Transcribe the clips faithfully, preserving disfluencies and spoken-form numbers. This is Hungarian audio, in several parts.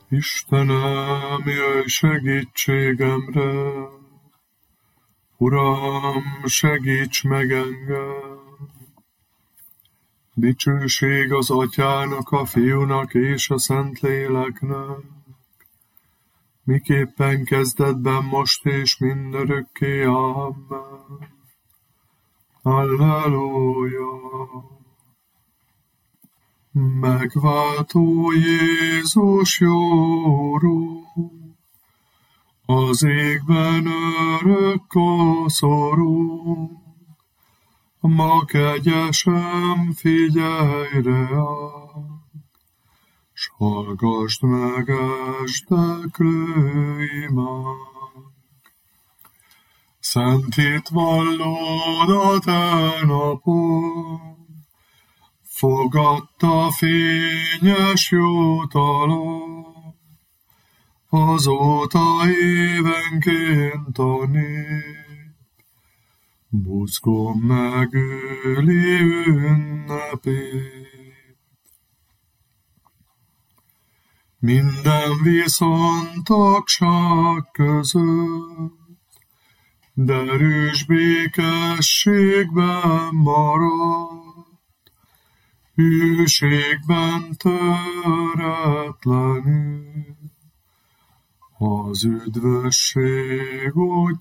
Istenem, jöjj segítségemre, Uram, segíts meg engem! Dicsőség az Atyának, a Fiúnak és a Szentléleknek, miképpen kezdetben, most és mindörökké. Amen. Halleluja! Megváltó Jézus jó Urunk, az égben örök koszorúnk, ma kegyesen figyelj ránk, s hallgasd meg esteklő imánk. Szent hitvallód a te napon, fogadta fényes jutalom, azóta évenként a nép buzgón megüli ünnepét. Minden viszont tagság között derűs békességben marad, hűségben töretlenül az üdvösség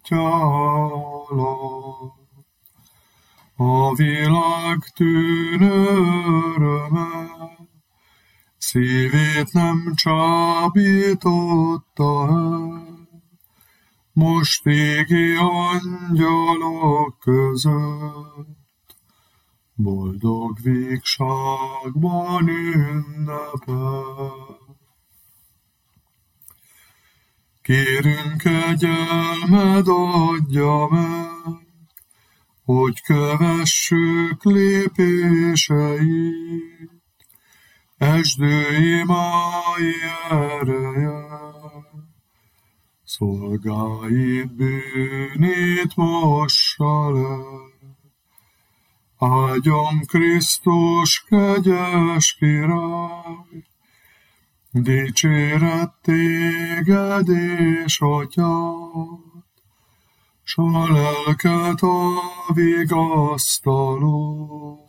útjára. A világ tűnő öröme szívét nem csábította el, most égi angyalok között boldog végságban ünnepel. Kérünk, kegyelmed adja meg, hogy kövessük lépéseit, esdő imái ereje, szolgáid bűnét mossa le. Áldjon Krisztus, kegyes király, dicséret téged és atyád, s a lelket a vigasztalót,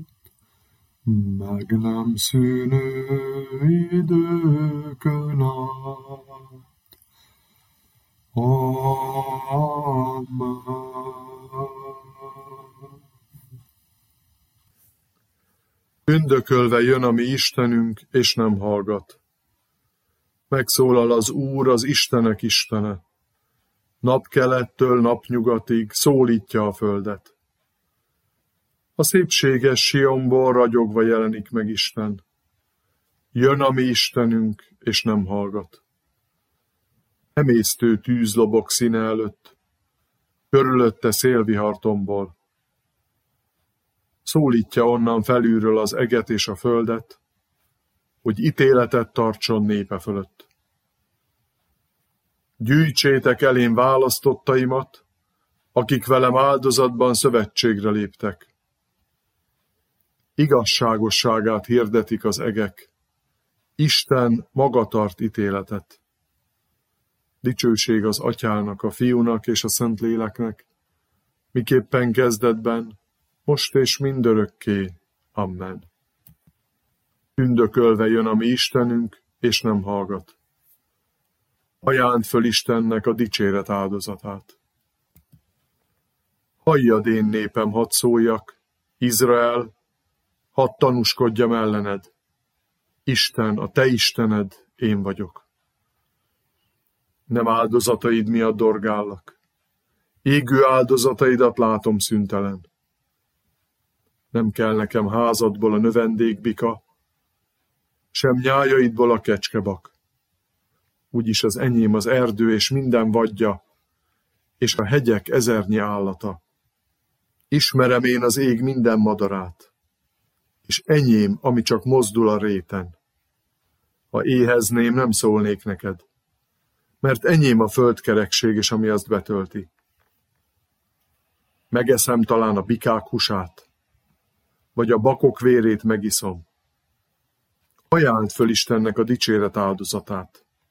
meg nem szűnő időkön át. Amen. Ündökölve jön a mi Istenünk, és nem hallgat. Megszólal az Úr, az Istenek Istene. Napkelettől napnyugatig szólítja a földet. A szépséges Sionból ragyogva jelenik meg Isten. Jön a mi Istenünk, és nem hallgat. Emésztő tűz lobog színe előtt, körülötte szélvihar tombol. Szólítja onnan felülről az eget és a földet, hogy ítéletet tartson népe fölött. Gyűjtsétek elém választottaimat, akik velem áldozatban szövetségre léptek. Igazságosságát hirdetik az egek, Isten maga tart ítéletet. Dicsőség az Atyának, a Fiúnak és a Szentléleknek, miképpen kezdetben, most és mindörökké. Amen. Ündökölve jön a mi Istenünk, és nem hallgat. Ajánd föl Istennek a dicséret áldozatát. Halljad, én népem, hadd szóljak, Izrael, hadd tanúskodjam ellened. Isten, a te Istened, én vagyok. Nem áldozataid miatt dorgállak. Égő áldozataidat látom szüntelen. Nem kell nekem házadból a növendékbika, sem nyájaidból a kecskebak. Úgyis az enyém az erdő és minden vadja, és a hegyek ezernyi állata. Ismerem én az ég minden madarát, és enyém, ami csak mozdul a réten. Ha éhezném, nem szólnék neked, mert enyém a földkerekség, és ami azt betölti. Megeszem talán a bikák húsát, vagy a bakok vérét megiszom. Ajáld föl Istennek a dicséret áldozatát,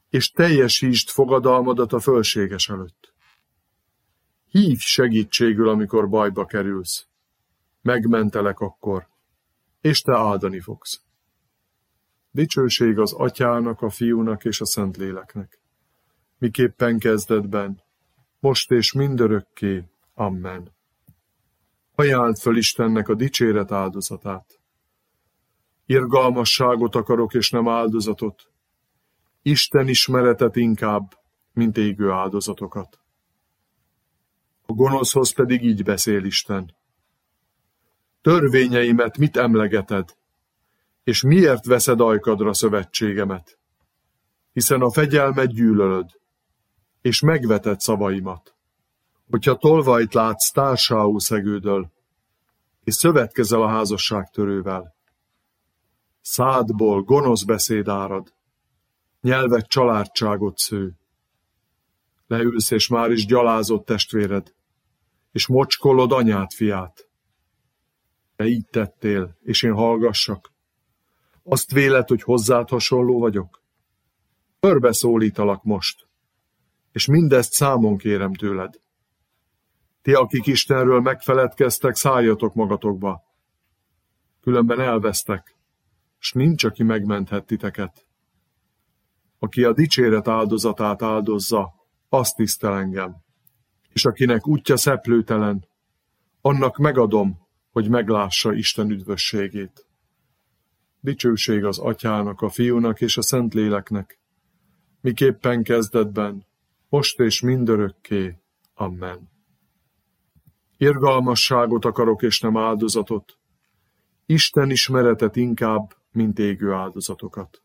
és teljesítsd fogadalmadat a fölséges előtt. Hívj segítségül, amikor bajba kerülsz. Megmentelek akkor, és te áldani fogsz. Dicsőség az Atyának, a Fiúnak és a Szentléleknek, miképpen kezdetben, most és mindörökké. Amen. Ajánld föl Istennek a dicséret áldozatát. Irgalmasságot akarok, és nem áldozatot. Isten ismeretet inkább, mint égő áldozatokat. A gonoszhoz pedig így beszél Isten. Törvényeimet mit emlegeted, és miért veszed ajkadra szövetségemet? Hiszen a fegyelmet gyűlölöd, és megveted szavaimat. Hogyha tolvajt látsz társául szegődöl, és szövetkezel a házasságtörővel. Szádból gonosz beszéd árad, nyelved családságot sző. Leülsz, és már is gyalázott testvéred, és mocskolod anyád fiát. Te így tettél, és én hallgassak. Azt véled, hogy hozzád hasonló vagyok? Körbeszólítalak most, és mindezt számon kérem tőled. Ti, akik Istenről megfeledkeztek, szálljatok magatokba. Különben elvesztek, s nincs, aki megmenthet titeket. Aki a dicséret áldozatát áldozza, azt tisztel engem. És akinek útja szeplőtelen, annak megadom, hogy meglássa Isten üdvösségét. Dicsőség az Atyának, a Fiúnak és a Szentléleknek, miképpen kezdetben, most és mindörökké. Amen. Irgalmasságot akarok, és nem áldozatot. Isten ismeretet inkább, mint égő áldozatokat.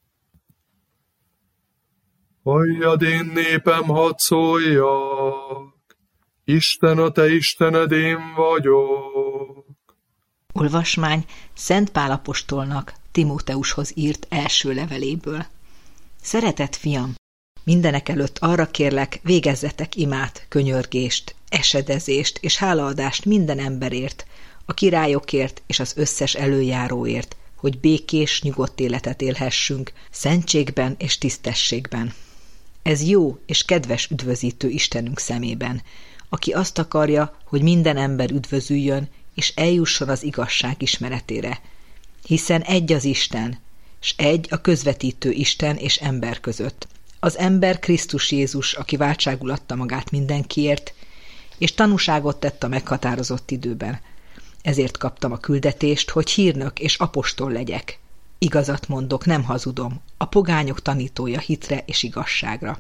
Halljad, én népem, hadd szóljak, Isten a te Istened, én vagyok. Olvasmány Szent Pál apostolnak Timóteushoz írt első leveléből. Szeretett fiam, mindenekelőtt arra kérlek, végezzetek imát, könyörgést, esedezést és hálaadást minden emberért, a királyokért és az összes előjáróért, hogy békés, nyugodt életet élhessünk, szentségben és tisztességben. Ez jó és kedves üdvözítő Istenünk szemében, aki azt akarja, hogy minden ember üdvözüljön, és eljusson az igazság ismeretére. Hiszen egy az Isten, s egy a közvetítő Isten és ember között. Az ember Krisztus Jézus, aki váltságul adta magát mindenkiért, és tanúságot tett a meghatározott időben. Ezért kaptam a küldetést, hogy hírnök és apostol legyek. Igazat mondok, nem hazudom, a pogányok tanítója hitre és igazságra.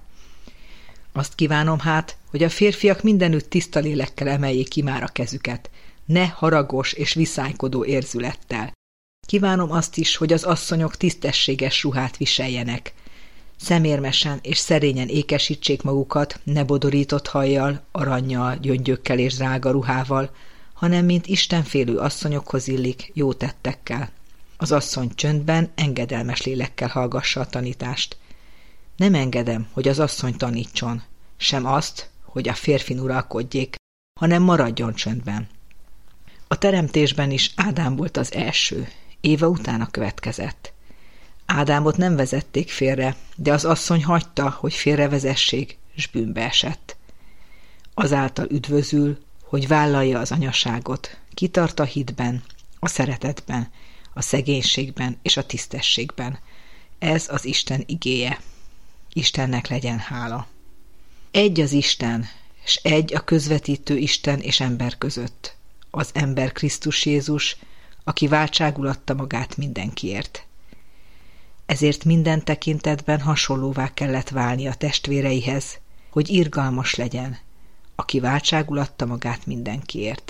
Azt kívánom hát, hogy a férfiak mindenütt tiszta lélekkel emeljék ki már a kezüket, ne haragos és viszálykodó érzülettel. Kívánom azt is, hogy az asszonyok tisztességes ruhát viseljenek. Szemérmesen és szerényen ékesítsék magukat, ne bodorított hajjal, arannyal, gyöngyökkel és drága ruhával, hanem mint istenfélő asszonyokhoz illik, jó tettekkel. Az asszony csöndben, engedelmes lélekkel hallgassa a tanítást. Nem engedem, hogy az asszony tanítson, sem azt, hogy a férfin uralkodjék, hanem maradjon csöndben. A teremtésben is Ádám volt az első, Éva utána következett. Ádámot nem vezették félre, de az asszony hagyta, hogy félrevezessék, s bűnbe esett. Azáltal üdvözül, hogy vállalja az anyaságot, kitart a hitben, a szeretetben, a szegénységben és a tisztességben. Ez az Isten igéje. Istennek legyen hála. Egy az Isten, s egy a közvetítő Isten és ember között. Az ember Krisztus Jézus, aki váltságul adta magát mindenkiért. Ezért minden tekintetben hasonlóvá kellett válni a testvéreihez, hogy irgalmas legyen, aki váltságul adta magát mindenkiért.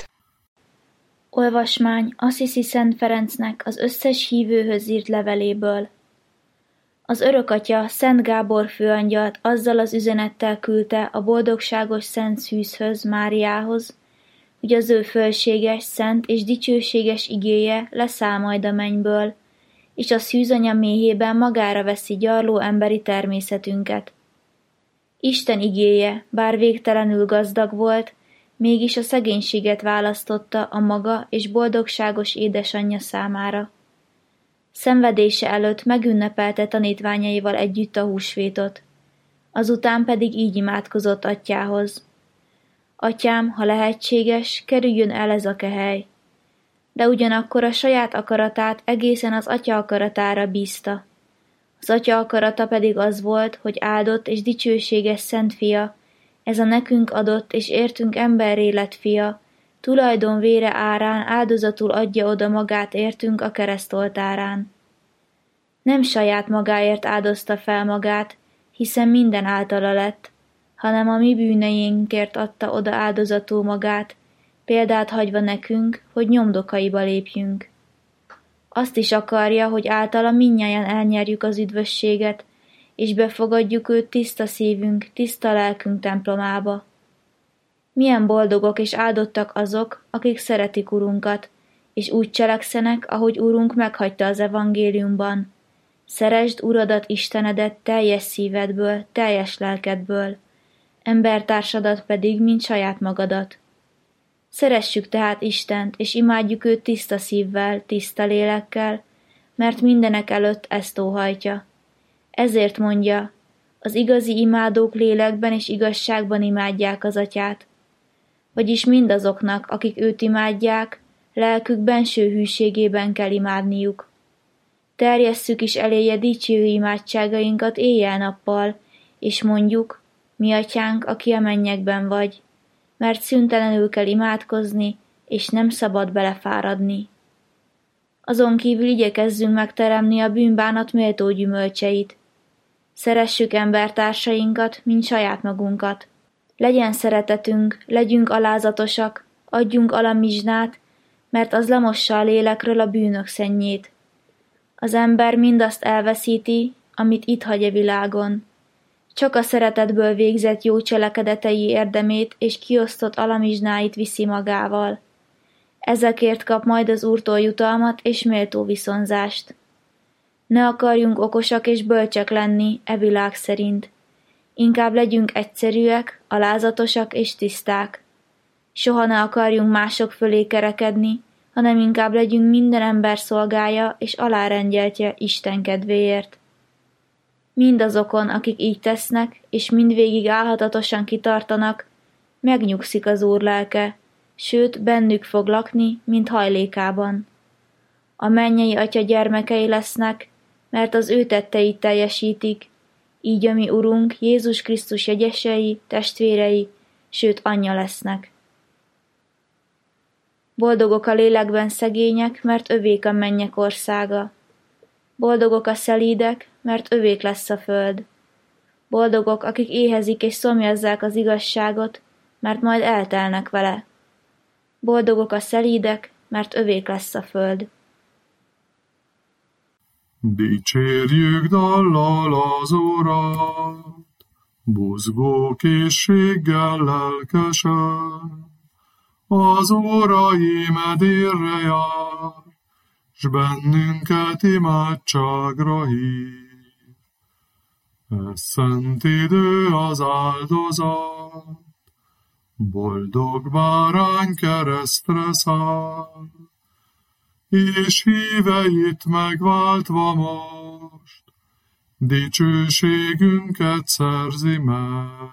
Olvasmány Assisi Szent Ferencnek az összes hívőhöz írt leveléből. Az örökatya Szent Gábor főangyalt azzal az üzenettel küldte a boldogságos Szent Szűzhöz, Máriához, hogy az ő fölséges, szent és dicsőséges igéje leszáll majd a mennyből, és a szűzanya méhében magára veszi gyarló emberi természetünket. Isten igéje, bár végtelenül gazdag volt, mégis a szegénységet választotta a maga és boldogságos édesanyja számára. Szenvedése előtt megünnepelte tanítványaival együtt a húsvétot. Azután pedig így imádkozott atyához. Atyám, ha lehetséges, kerüljön el ez a kehely. De ugyanakkor a saját akaratát egészen az atya akaratára bízta. Az atya akarata pedig az volt, hogy áldott és dicsőséges Szent Fia, ez a nekünk adott és értünk emberré lett Fia, tulajdon vére árán áldozatul adja oda magát értünk a keresztoltárán. Nem saját magáért áldozta fel magát, hiszen minden általa lett, hanem a mi bűneinkért adta oda áldozatul magát, példát hagyva nekünk, hogy nyomdokaiba lépjünk. Azt is akarja, hogy általa mindnyájan elnyerjük az üdvösséget, és befogadjuk őt tiszta szívünk, tiszta lelkünk templomába. Milyen boldogok és áldottak azok, akik szeretik Urunkat, és úgy cselekszenek, ahogy Urunk meghagyta az evangéliumban. Szeresd Uradat Istenedet teljes szívedből, teljes lelkedből, embertársadat pedig, mint saját magadat. Szeressük tehát Istent, és imádjuk őt tiszta szívvel, tiszta lélekkel, mert mindenek előtt ezt óhajtja. Ezért mondja, az igazi imádók lélekben és igazságban imádják az atyát. Vagyis mindazoknak, akik őt imádják, lelkük benső hűségében kell imádniuk. Terjesszük is eléje dicső imádságainkat éjjel-nappal, és mondjuk, mi atyánk, aki a mennyekben vagy, mert szüntelenül kell imádkozni, és nem szabad belefáradni. Azon kívül igyekezzünk megteremni a bűnbánat méltó gyümölcseit. Szeressük embertársainkat, mint saját magunkat. Legyen szeretetünk, legyünk alázatosak, adjunk alamizsnát, mert az lemossa a lélekről a bűnök szennyét. Az ember mindazt elveszíti, amit itt hagy a világon. Csak a szeretetből végzett jó cselekedetei érdemét és kiosztott alamizsnáit viszi magával. Ezekért kap majd az Úrtól jutalmat és méltó viszonzást. Ne akarjunk okosak és bölcsek lenni e világ szerint. Inkább legyünk egyszerűek, alázatosak és tiszták. Soha ne akarjunk mások fölé kerekedni, hanem inkább legyünk minden ember szolgája és alárendeltje Isten kedvéért. Mindazokon, akik így tesznek, és mindvégig álhatatosan kitartanak, megnyugszik az Úr lelke, sőt, bennük fog lakni, mint hajlékában. A mennyei Atya gyermekei lesznek, mert az ő tetteit teljesítik, így a mi Urunk Jézus Krisztus jegyesei, testvérei, sőt anyja lesznek. Boldogok a lélekben szegények, mert övék a mennyek országa. Boldogok a szelídek, mert övék lesz a föld. Boldogok, akik éhezik és szomjazzák az igazságot, mert majd eltelnek vele. Boldogok a szelídek, mert övék lesz a föld. Dicsérjük dallal az Urat, buzgó készséggel lelkesen, az órai medérre jár, s bennünket imádságra hív. Ez szent idő az áldozat, boldog bárány keresztre száll, és híveit megváltva most, dicsőségünket szerzi meg.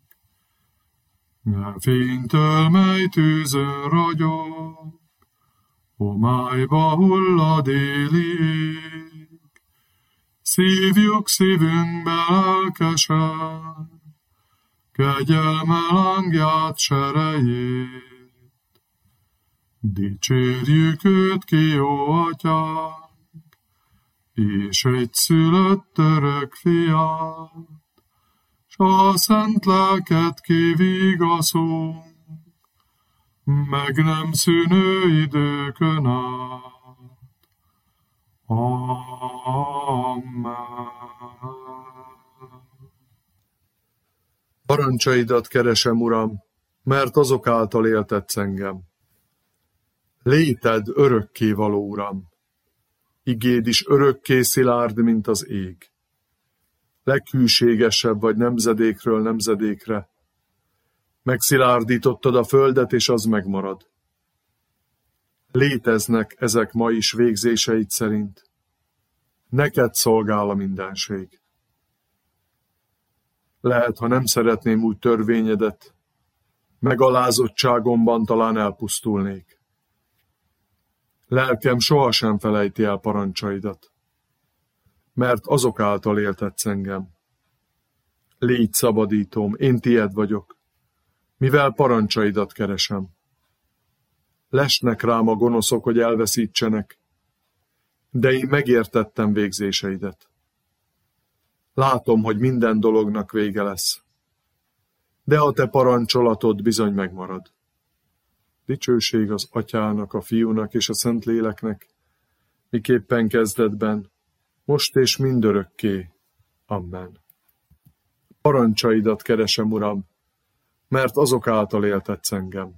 E fénytől, mely tűzön ragyog, homályba hullad éli ég, szívjuk szívünkbe lelkesen, kegyelme lángját serejét. Dicsérjük őt ki, jó atyánk, és egyszülött örök fiát, s a szent lelket kivigaszunk, meg nem szűnő időkön át. Amen. Parancsaidat keresem, Uram, mert azok által éltetsz engem. Léted örökké való, Uram. Igéd is örökké szilárd, mint az ég. Leghűségesebb vagy nemzedékről nemzedékre. Megszilárdítottad a földet, és az megmarad. Léteznek ezek ma is végzéseid szerint. Neked szolgál a mindenség. Lehet, ha nem szeretném úgy törvényedet, megalázottságomban talán elpusztulnék. Lelkem sohasem felejti el parancsaidat, mert azok által éltetsz engem. Légy szabadítóm, én tied vagyok, mivel parancsaidat keresem. Lesnek rám a gonoszok, hogy elveszítsenek, de én megértettem végzéseidet. Látom, hogy minden dolognak vége lesz, de a te parancsolatod bizony megmarad. Dicsőség az Atyának, a Fiúnak és a Szentléleknek, miképpen kezdetben, most és mindörökké. Amen. Parancsaidat keresem, Uram, mert azok által éltetsz engem.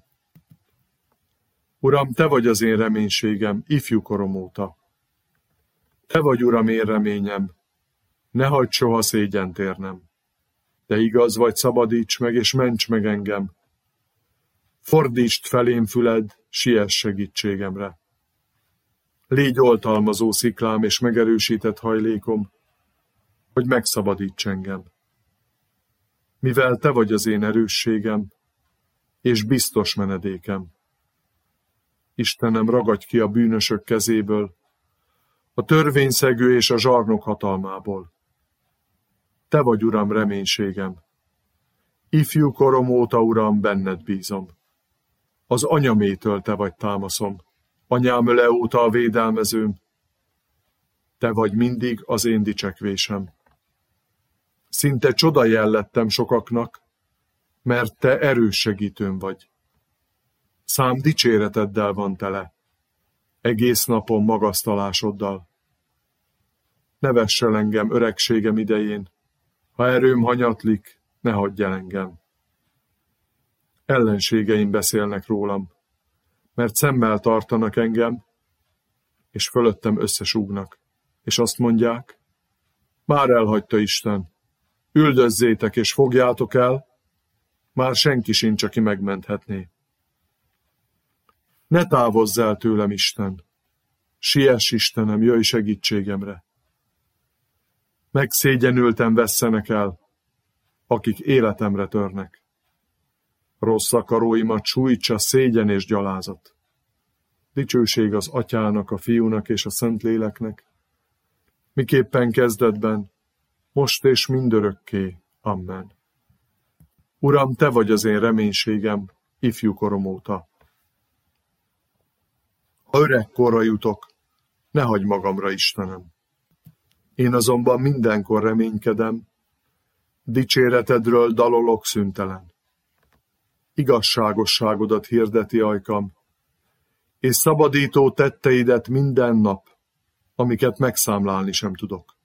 Uram, te vagy az én reménységem, ifjú korom óta. Te vagy, Uram, én reményem, ne hagyd soha szégyent érnem. De igaz vagy, szabadíts meg, és ments meg engem. Fordítsd felém füled, siess segítségemre. Légy oltalmazó sziklám és megerősített hajlékom, hogy megszabadíts engem. Mivel te vagy az én erősségem, és biztos menedékem. Istenem, ragadj ki a bűnösök kezéből, a törvényszegő és a zsarnok hatalmából. Te vagy, Uram, reménységem. Ifjú korom óta, Uram, benned bízom. Az anyamétől te vagy támaszom, anyám öle óta a védelmezőm. Te vagy mindig az én dicsekvésem. Szinte csoda jellettem sokaknak, mert te erős segítőm vagy. Szám dicséreteddel van tele, egész napon magasztalásoddal. Ne vess el engem öregségem idején, ha erőm hanyatlik, ne hagyj el engem. Ellenségeim beszélnek rólam, mert szemmel tartanak engem, és fölöttem összesúgnak, és azt mondják, már elhagyta Isten, üldözzétek és fogjátok el, már senki sincs, aki megmenthetné. Ne távozz el tőlem, Isten, siess, Istenem, jöjj segítségemre. Megszégyenülten vesszenek el, akik életemre törnek. Rossz akaróimat sújtsa szégyen és gyalázat. Dicsőség az Atyának, a Fiúnak és a Szentléleknek, miképpen kezdetben, most és mindörökké. Amen. Uram, te vagy az én reménységem, ifjú korom óta. Ha öreg korra jutok, ne hagyj magamra, Istenem. Én azonban mindenkor reménykedem, dicséretedről dalolok szüntelen. Igazságosságodat hirdeti ajkam, és szabadító tetteidet minden nap, amiket megszámlálni sem tudok.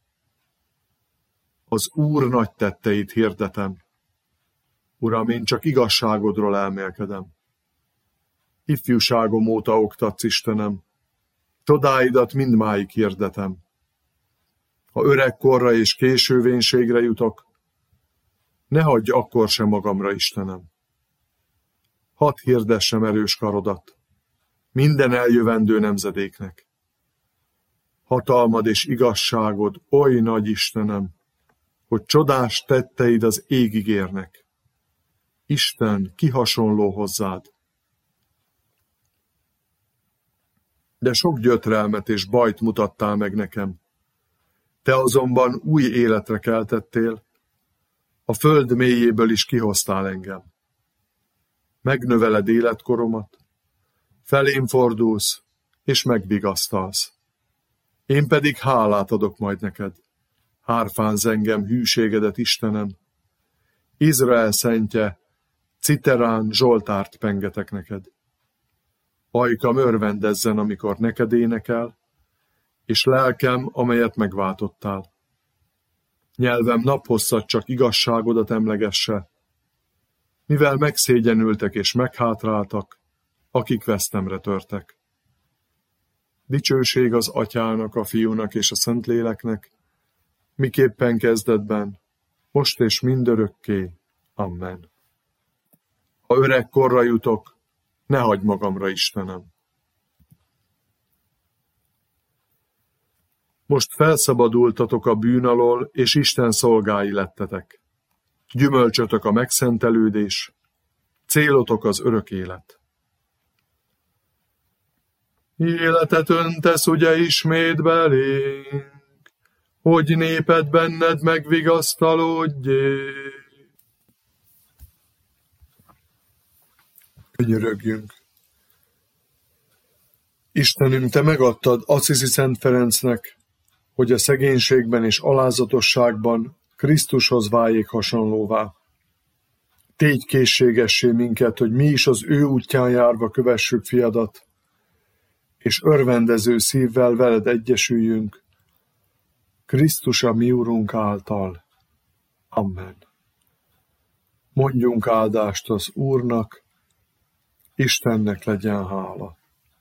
Az Úr nagy tetteit hirdetem. Uram, én csak igazságodról elmélkedem. Ifjúságom óta oktatsz, Istenem, csodáidat mindmáig hirdetem. Ha öregkorra és késővénységre jutok, ne hagyj akkor sem magamra, Istenem. Hadd hirdessem erős karodat, minden eljövendő nemzedéknek. Hatalmad és igazságod oly nagy, Istenem, hogy csodás tetteid az égig érnek. Isten, ki hasonló hozzád? De sok gyötrelmet és bajt mutattál meg nekem. Te azonban új életre keltettél, a föld mélyéből is kihoztál engem. Megnöveled életkoromat, felém fordulsz, és megvigasztalsz. Én pedig hálát adok majd neked. Hárfánz engem hűségedet, Istenem. Izrael szentje, citerán zsoltárt pengetek neked. Ajkam örvendezzen, amikor neked énekel, és lelkem, amelyet megváltottál. Nyelvem naphosszat csak igazságodat emlegesse, mivel megszégyenültek és meghátráltak, akik vesztemre törtek. Dicsőség az Atyának, a Fiúnak és a Szentléleknek, miképpen kezdetben, most és mindörökké. Amen. Ha öreg korra jutok, ne hagyj magamra, Istenem. Most felszabadultatok a bűn alól, és Isten szolgái lettetek. gyümölcsötök a megszentelődés, célotok az örök élet. Életet öntesz ugye ismét belénk, hogy néped benned megvigasztalódjék. Könyörögjünk! Istenünk, te megadtad Assisi Szent Ferencnek, hogy a szegénységben és alázatosságban Krisztushoz váljék hasonlóvá. Tégy készségessé minket, hogy mi is az ő útján járva kövessük fiadat, és örvendező szívvel veled egyesüljünk, Krisztus a mi Urunk által. Amen. Mondjunk áldást az Úrnak, Istennek legyen hála.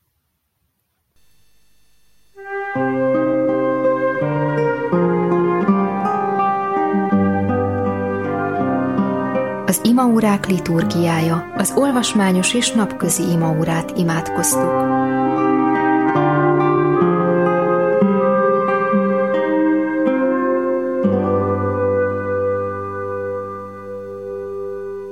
Az imaórák liturgiája, az olvasmányos és napközi imaórát imádkoztuk.